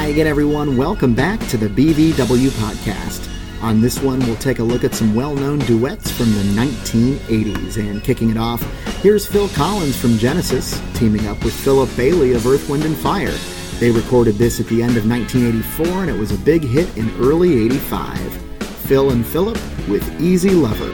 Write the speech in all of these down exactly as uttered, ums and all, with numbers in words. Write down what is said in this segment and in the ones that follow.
Hi again, everyone. Welcome back to the B V W Podcast. On this one, we'll take a look at some well-known duets from the nineteen eighties. And kicking it off, here's Phil Collins from Genesis, teaming up with Philip Bailey of Earth, Wind and Fire. They recorded this at the end of nineteen eighty-four, and it was a big hit in early eighty-five. Phil and Philip with Easy Lover.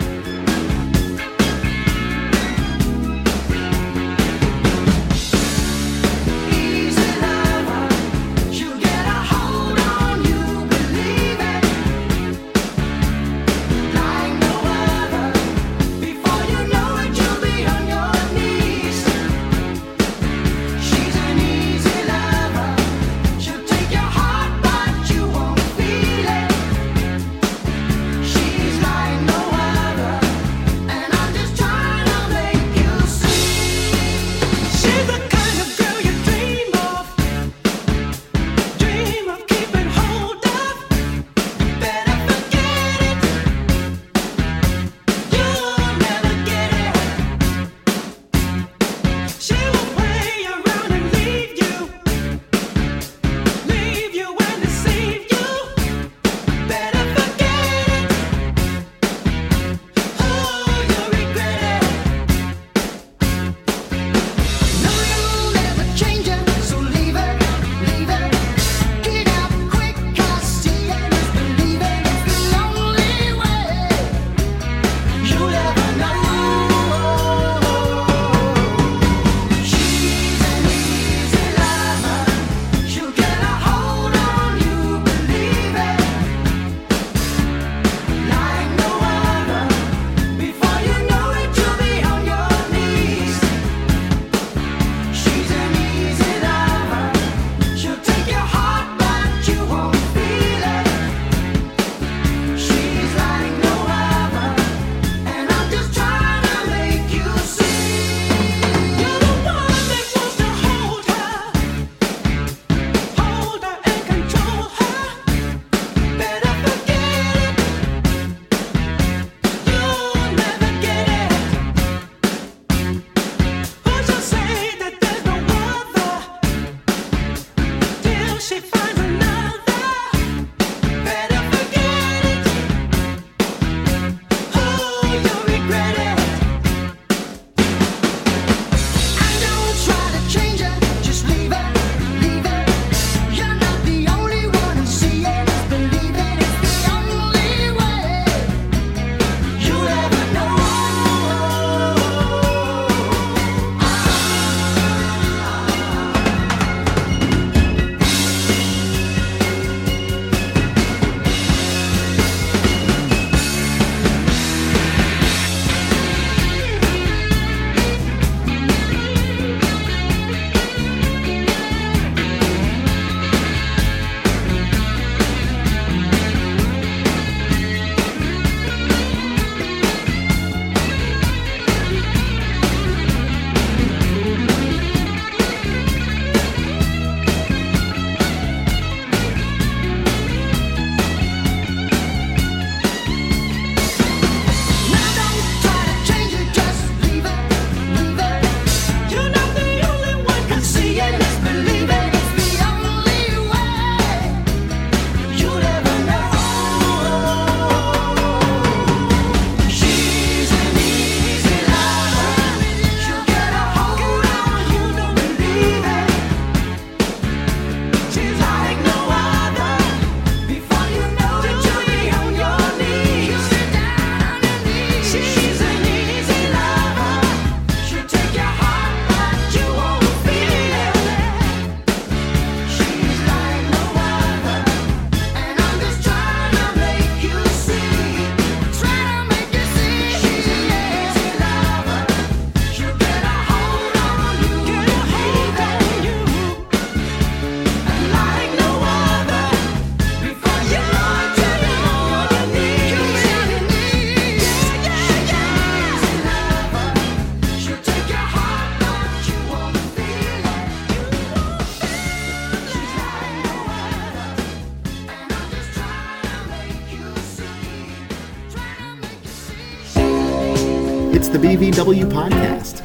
It's the B V W Podcast.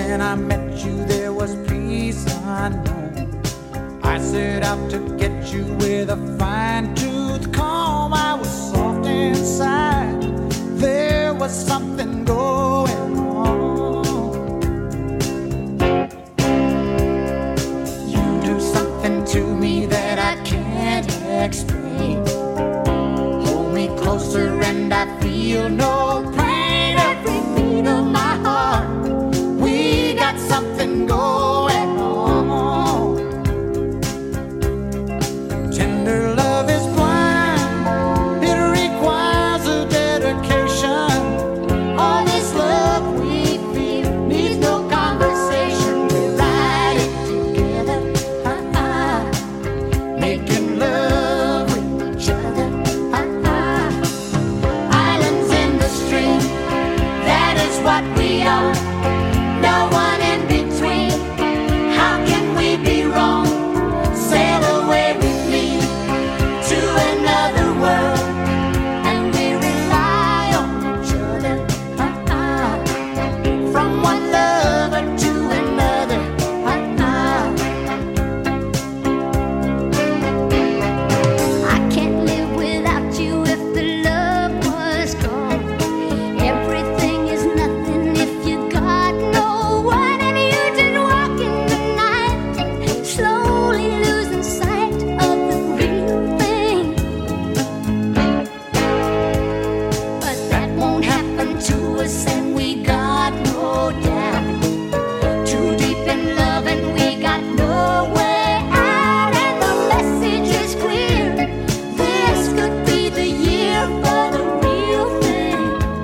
When I met you, there was peace unknown. I set out to get you with a fine-tooth comb. I was soft inside. There was something going on. You do something to me that I can't explain. Hold me closer and I feel no pain. Every beat of my heart, we got something going on. Tender love is blind, it requires a dedication. All this love we feel needs no conversation. We ride it together, uh-uh. Making love with each other, uh-uh. Islands in the stream, that is what we are. No one in between. How can we be wrong? Sail away with me to another world, and we rely on each other, uh-uh. From one lover to another, uh-uh. I can't live without you if the love was gone. Everything is nothing if you got no one, and you just walk in the night, slowly losing sight of the real thing. But that won't happen to us, and we got no doubt. Too deep in love, and we got no way out, and the message is clear. This could be the year for the real thing.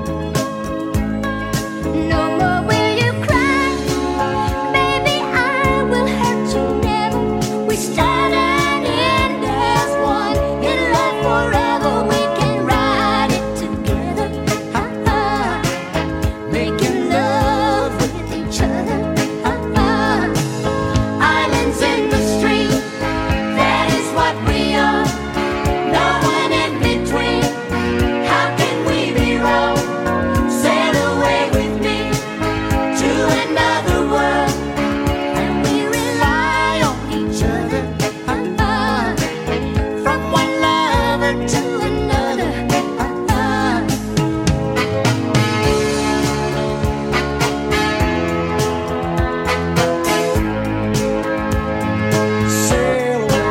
No more will you cry, baby, I will hurt you never. We start and end as one, in love forever. We can ride it together, uh-uh. Making love with each other, uh-uh. Islands in the stream, that is what we are. No one in between. How can we be wrong? Sail away with me to another world, and we rely on each other, uh-uh. From one lover to another, uh-uh. Sail away.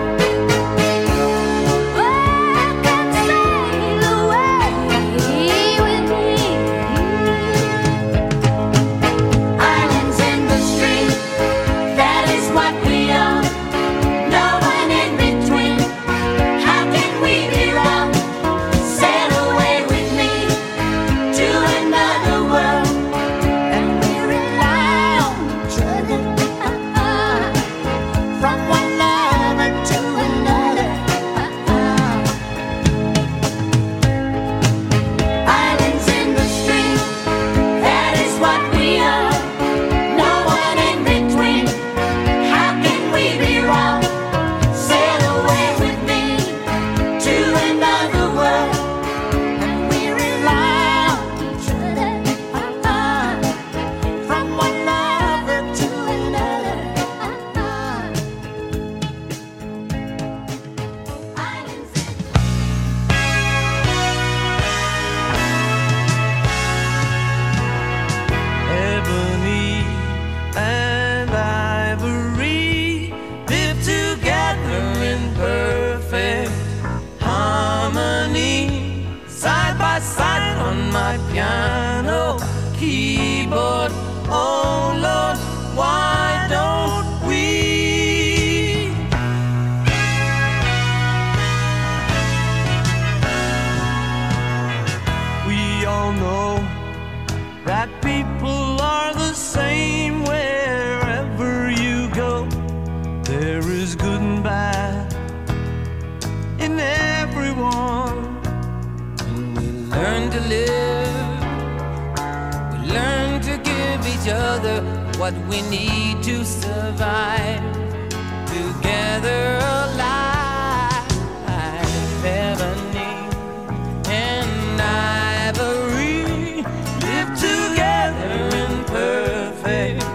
Oh, come sail away with me. Islands in the stream, that is what we are. No one in between. How can we be wrong? Sail away with me to another world, and we rely on each other, uh-uh. From one lover to another, uh-uh. Islands in the stream, that is what we are. No one in between. How can we be wrong? Sail away with me to another world, and we rely on each other, uh-uh. From one lover to another, uh-uh. Islands in Ebony and ivory live together in perfect harmony, side by side on my piano keyboard. Oh Lord, why don't we? We all know that people are the same wherever you go. There is good and bad in everyone. And we learn to live, we learn to give each other what we need to survive, together alive. Ebony and ivory live together in perfect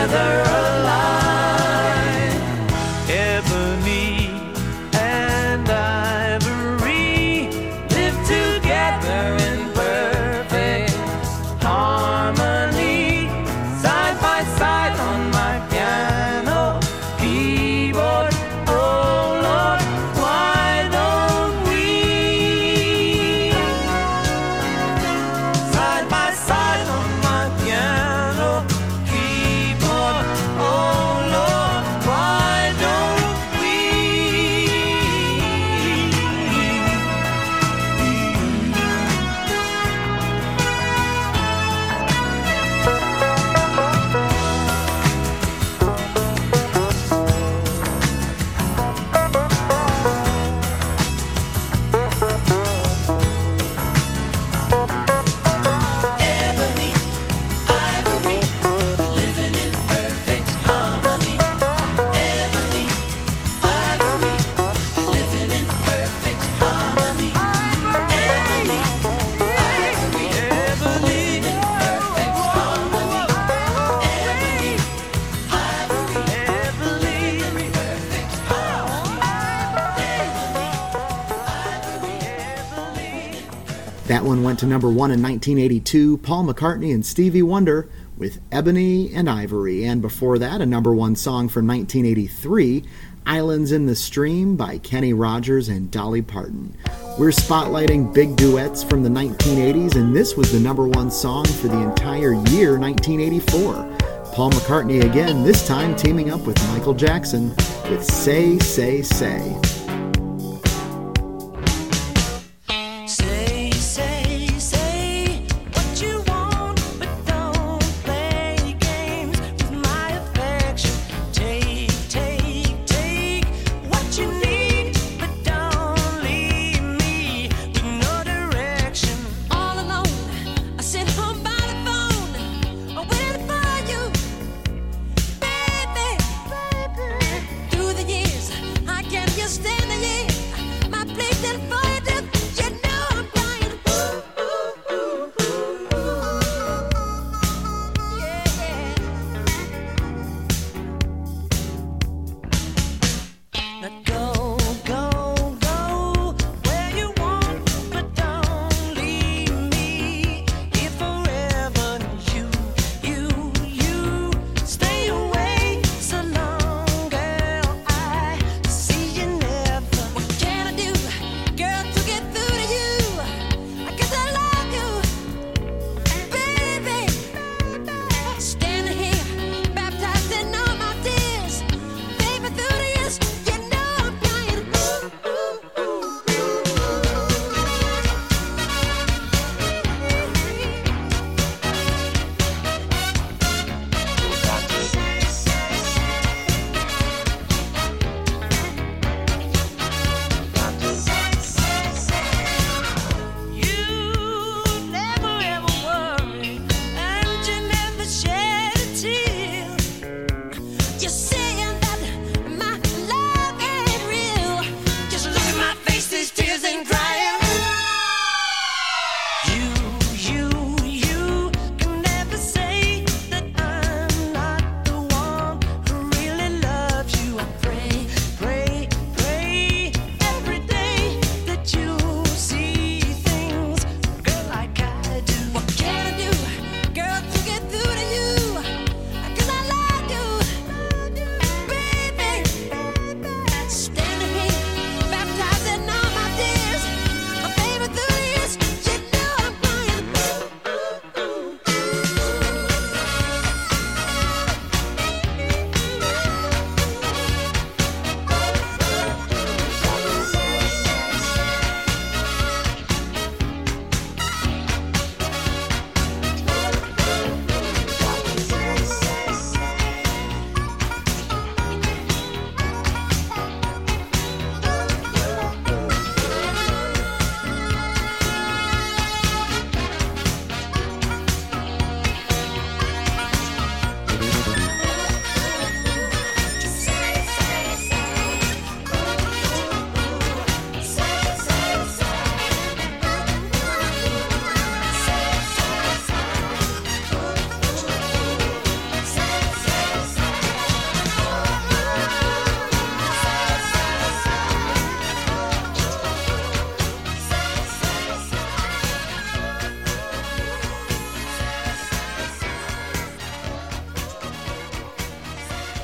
together alive. Ebony and ivory live together in perfect harmony, side by side on my piano keyboard. Oh Lord, why don't we side by side on my piano keyboard? Oh Lord, why don't we? Ebony, ivory, living in perfect harmony. Ebony, ivory, living in perfect harmony. Ebony, ivory, ebony, perfect harmony. Ebony, ivory, ebony, perfect harmony. That one went to number one in nineteen eighty-two, Paul McCartney and Stevie Wonder with Ebony and Ivory. And before that, a number one song from nineteen eighty-three, Islands in the Stream by Kenny Rogers and Dolly Parton. We're spotlighting big duets from the nineteen eighties, and this was the number one song for the entire year nineteen eighty-four. Paul McCartney again, this time teaming up with Michael Jackson with Say, Say, Say. Say, say, say what you want, but don't play games with my affection. Take, take, take what you need, but don't leave me with no direction. All alone, I sit home by the phone, waiting for you, baby, baby. Through the years, I can't just stay.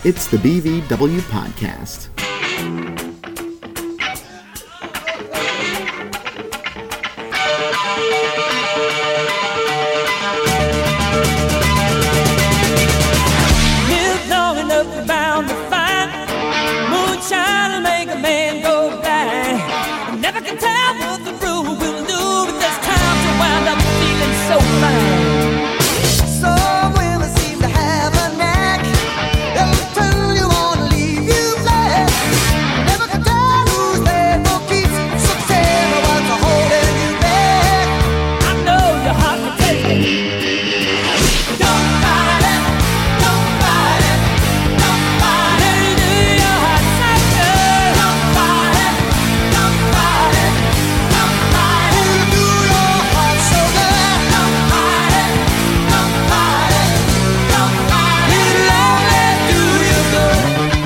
It's the B V W Podcast. Lived long enough, you're bound to find moonshine will make a man go blind. You never can tell what the road will do, but there's times you wind up feeling so fine. Some women seem to have a knack. They'll turn you on and leave you flat. Never can tell who's bad for keeps. So tell me what's holding you back. I know your heart will take it. Don't fight it, don't fight it, don't fight it. Let it do your heart say, Don't fight it, don't fight it, don't fight it. It'll do your heart so good. Don't fight it, don't fight it, don't fight it. It'll only do you good.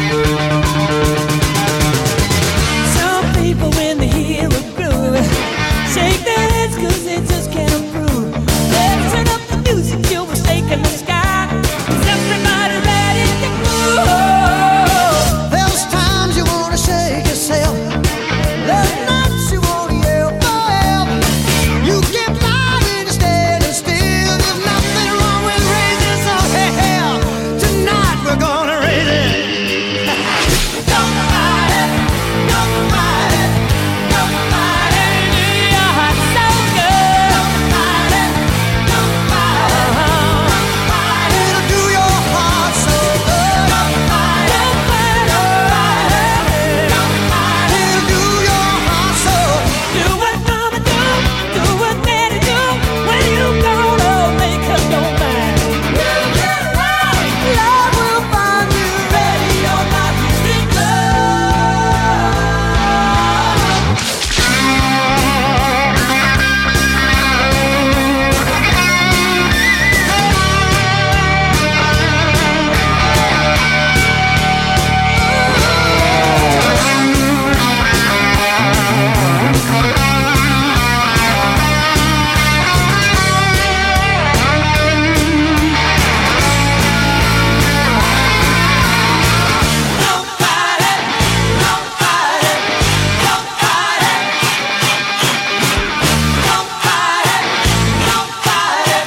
some people when they hear a groove shake their heads cause they just can't approve. Let's turn up the music, you're mistaken the sky. Is everybody ready to move? There's times you wanna shake yourself. There's nights you wanna yell for help. You keep lying instead and still. There's nothing wrong with raising some hell. Tonight we're gonna raise it. Don't fight it, don't fight it, don't fight it. Your heart so good. Don't fight it, don't fight it, don't fight it. It'll do your heart so good. Don't fight it, don't fight it, don't fight it. It'll do your heart so good. Do what mama do, do what daddy do. When you gonna make her go mad? We'll get around. Love will find you ready or not. Big love. Don't fight it, don't fight it, don't fight it. Don't fight it, don't fight it.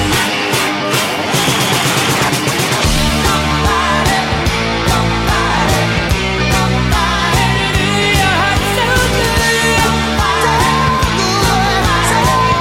Don't fight it, don't fight it, don't fight it. Your heart so good. Don't fight it, so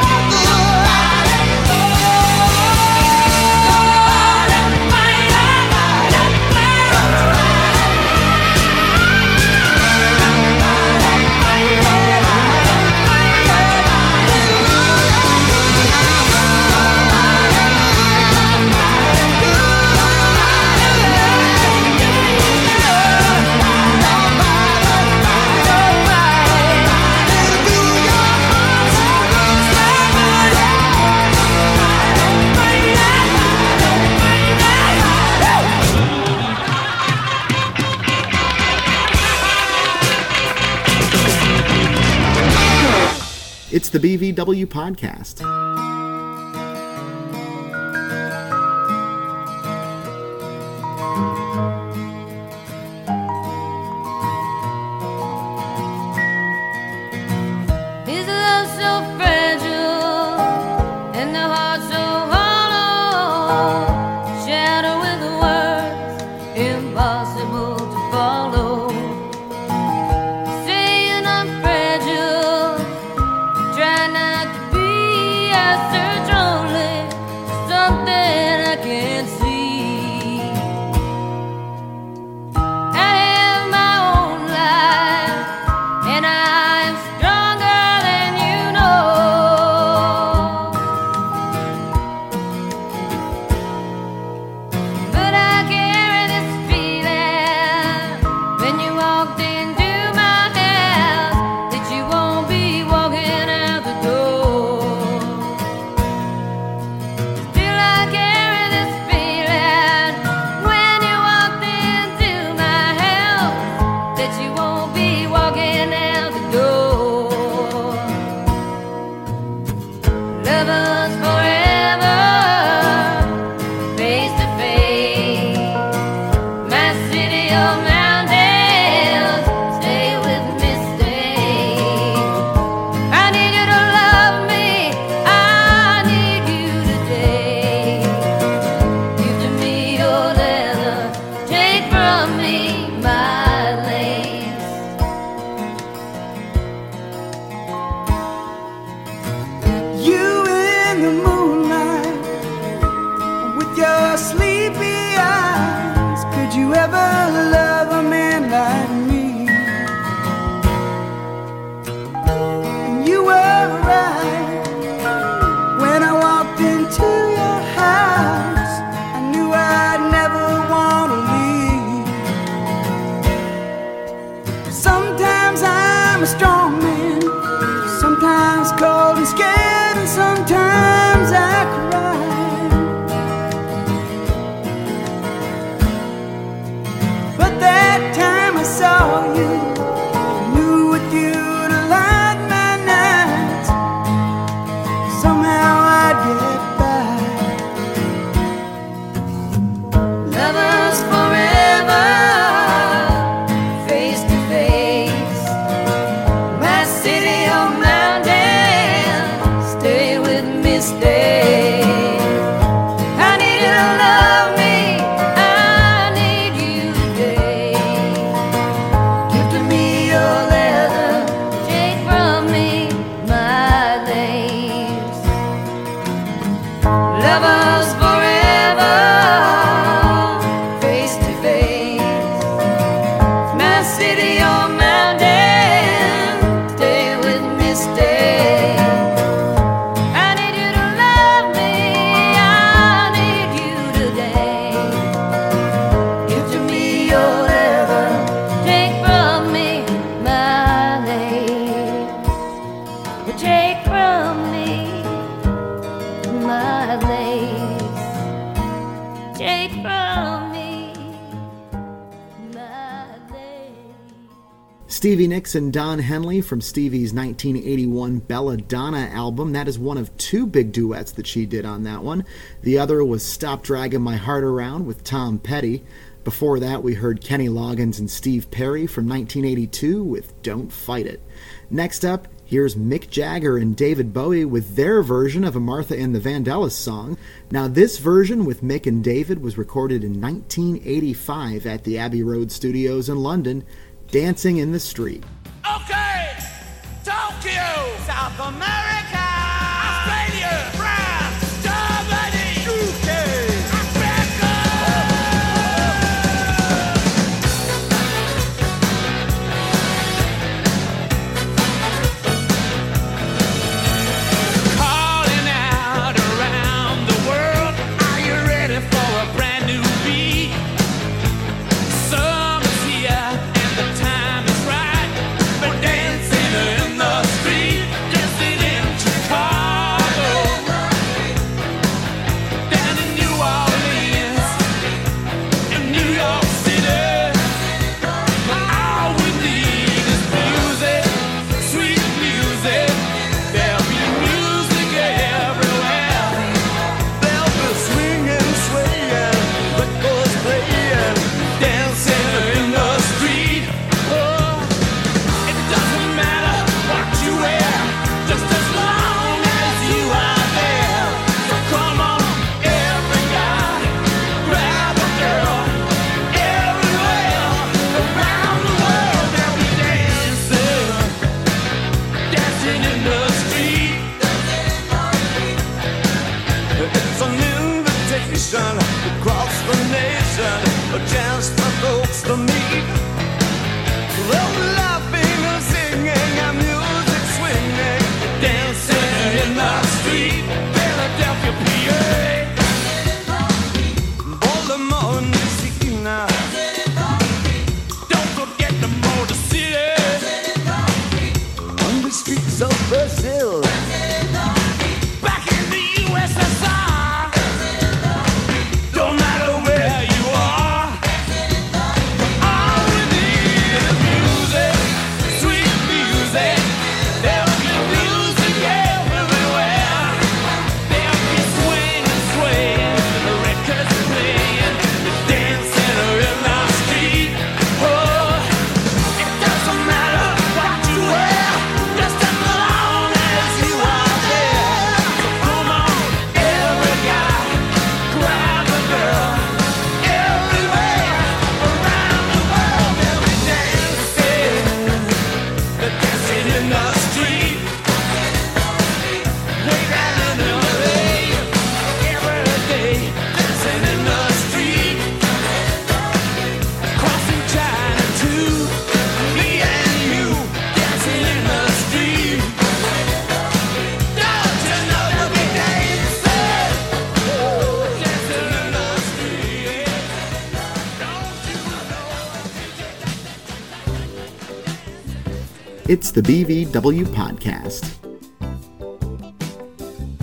It's the B V W Podcast. Is love so fragile and the heart so hollow? Shadow with the words impossible to follow. Saying I'm fragile, try not to be. I search only for something I can't see. I have my own life, and I am stronger than you know. But I carry this feeling when you walked into my house that you won't be walking out the door. Still I carry this feeling when you walked into my house that you won't be walking out the door. Lovers forever, face to face. My sometimes I cry, but that time I saw you, knew with you to light my nights, somehow I'd get by. Lovers forever, face to face. My city on mountain, stay with me, stay. I need you to love me, I need you today. Give to me your leather, take from me my lace. Lovers forever, face to face. My city on mountain, stay with me, stay. I need you to love me, I need you today. Give to me your leather, take from me my lace. Take from me my lace. Take from me my lace. Stevie Nicks and Don Henley from Stevie's nineteen eighty-one Belladonna album. That is one of two big duets that she did on that one. The other was Stop Dragging My Heart Around with Tom Petty. Before that, we heard Kenny Loggins and Steve Perry from nineteen eighty-two with Don't Fight It. Next up, here's Mick Jagger and David Bowie with their version of a Martha and the Vandellas song. Now, this version with Mick and David was recorded in nineteen eighty-five at the Abbey Road Studios in London, Dancing in the Street. Okay, Tokyo, South America, Australia, France, Germany, U K, Africa. Calling out around the world, are you ready for a brand new beat? Summer's here and the time is right. We're dancing in the street, dancing in Chicago, down in New Orleans, in New York City. All we need is music, sweet music. There'll be music everywhere. There'll be swinging, swaying, records playing, dancing in the street. Oh, it doesn't matter what you wear, just as long as you are there. So come on, every guy, grab a girl. Everywhere around the world, they'll be dancing, dancing in the street. It's an invitation across the nation, a chance for folks to meet. They'll be laughing and singing and music swinging, dancing in the street. Philadelphia, P A, Baltimore, Messina. Don't forget the Motor City, on the streets of Brazil, back in the U S S R. Don't matter where you are, all we need is music, sweet music. There'll be music everywhere. There'll be swing and swaying, the records playing, dancing in the street. Oh, it doesn't matter what you wear, just as long as you are there. So come on, every guy, grab a girl. Everywhere around the world, they'll be dancing, they're dancing in the street. Way down in L A, every day, dancing in the street. Crossing China too, me and you, dancing in the street. Don't you know you'll be dancing, dancing in the street? Don't you know? It's the B V W Podcast.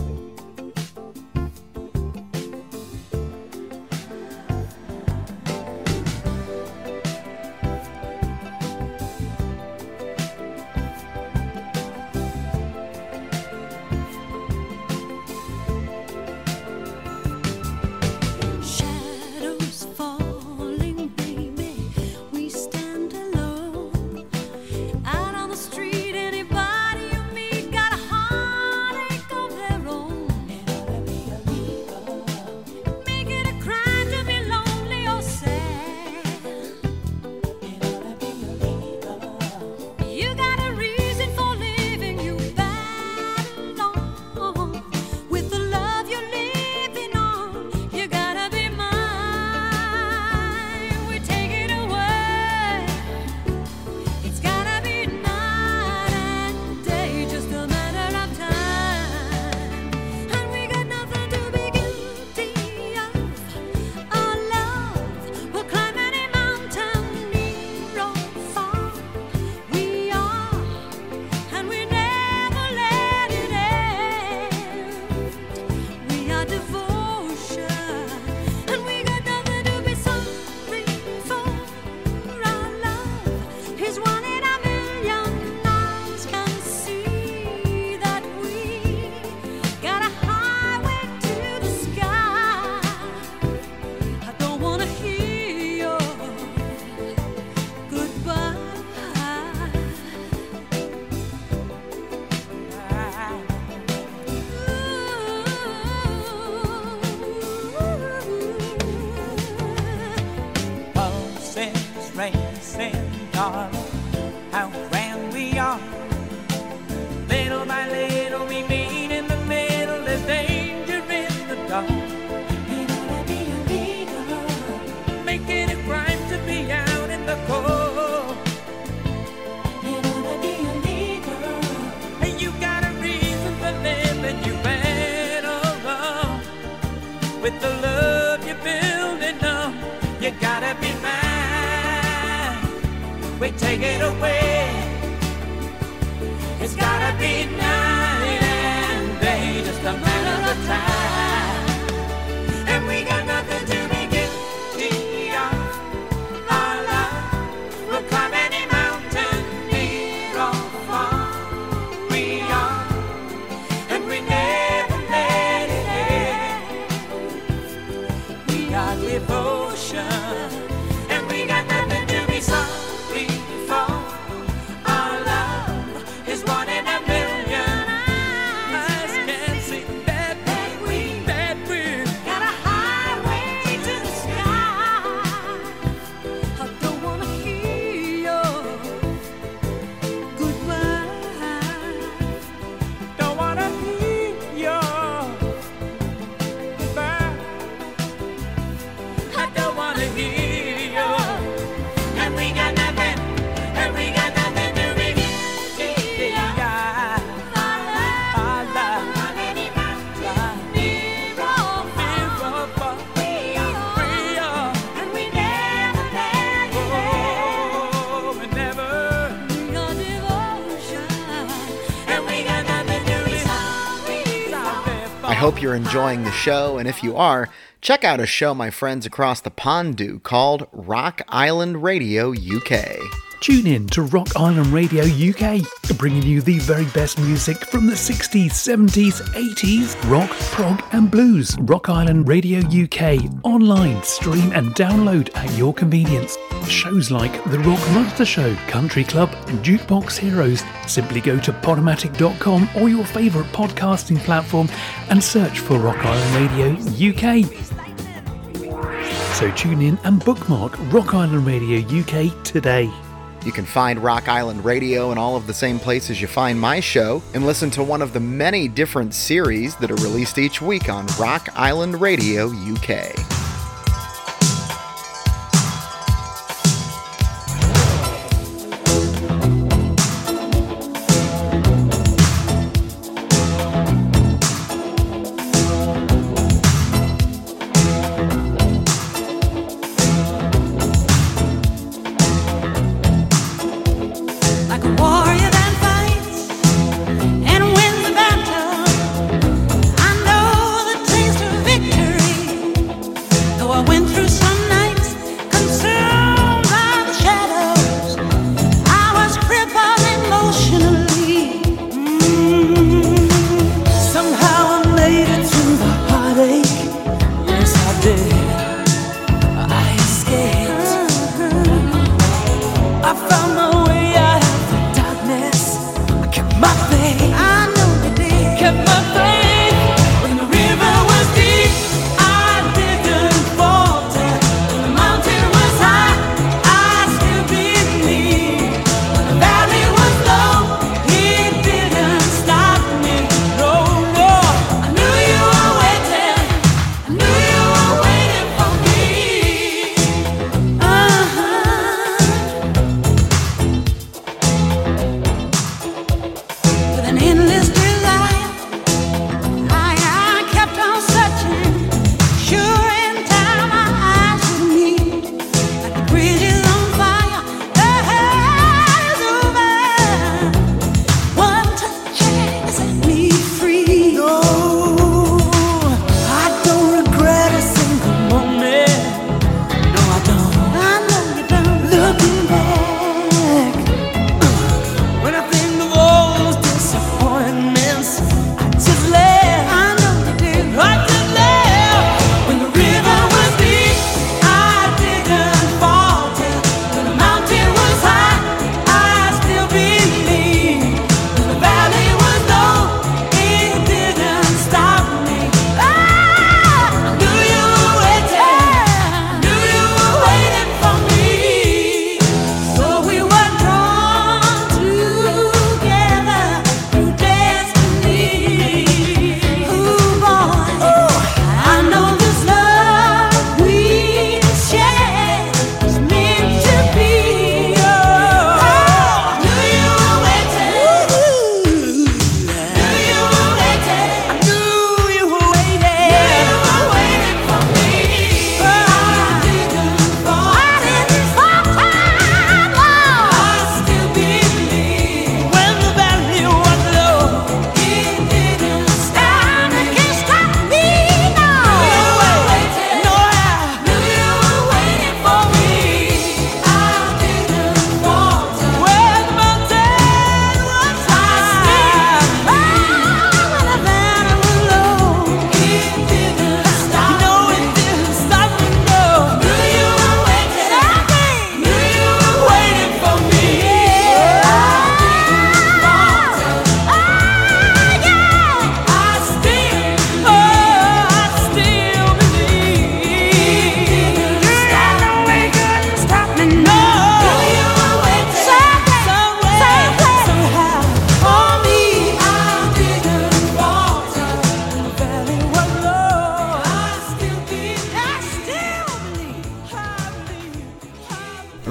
with the love you're building up. You gotta be mine. We take it away. It's gotta be night and day, just a matter of time. And we got nothing to be guilty of. Our love will climb any mountain, near or far. We are, and we never let it end. We are devotion, and we got nothing to be sorry for. Our love is one in a million. Eyes can see that we, that we got a highway to the sky. I don't wanna hear your goodbye. Don't wanna hear your goodbye. I don't wanna hear your. And we got nothing, and we got nothing to be guilty of. Our love, on any mountain, near or far. We are, and we never let it end. Oh, we never. Your devotion. And we got nothing to be sorry for. I hope you're enjoying the show, and if you are, check out a show my friends across the pond do called Rock Island Radio U K. Tune in to Rock Island Radio U K, bringing you the very best music from the sixties, seventies, eighties, rock, prog and blues. Rock Island Radio U K, online, stream and download at your convenience. Shows like The Rock Monster Show, Country Club and Jukebox Heroes. Simply go to podomatic dot com or your favourite podcasting platform and search for Rock Island Radio U K. So tune in and bookmark Rock Island Radio U K today. You can find Rock Island Radio in all of the same places you find my show, and listen to one of the many different series that are released each week on Rock Island Radio U K. Like a warrior that fights and wins the battle, I know the taste of victory.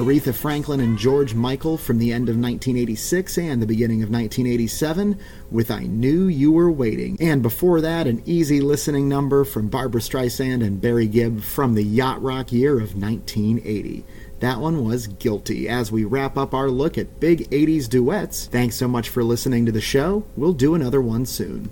Aretha Franklin and George Michael from the end of nineteen eighty-six and the beginning of nineteen eighty-seven with I Knew You Were Waiting. And before that, an easy listening number from Barbra Streisand and Barry Gibb from the yacht rock year of nineteen eighty. That one was Guilty. As we wrap up our look at big eighties duets, thanks so much for listening to the show. We'll do another one soon.